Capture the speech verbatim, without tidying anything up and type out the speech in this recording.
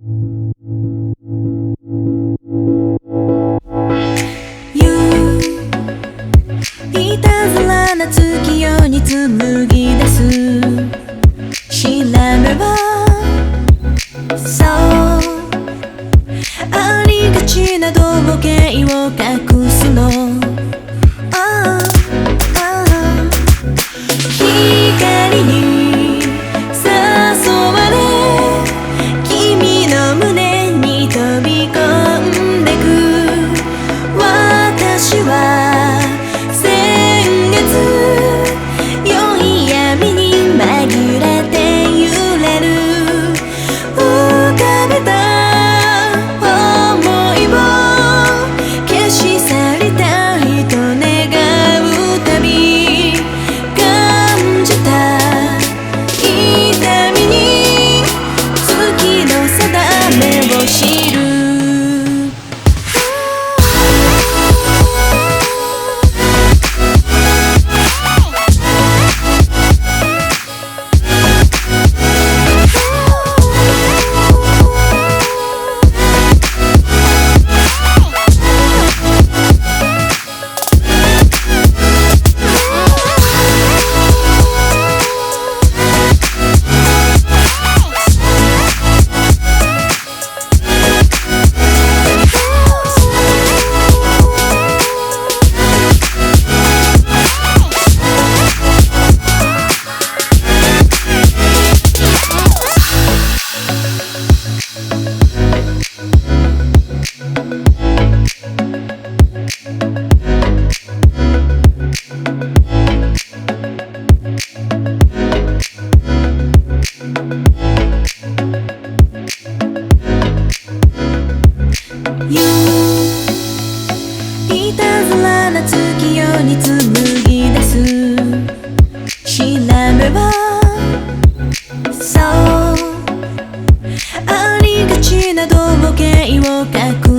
いたずらな月夜に紡ぎ出す調べはそうありがちな道芸を隠すのああああ光に誘われ君の胸に飛び込んでく私は先月良い闇に紛れて揺れる浮かべた想いを消し去りたいと願うたび感じた痛みに月の定めを知るいたずらな月夜に紡ぎ出す調べはそうありがちな道芸を隠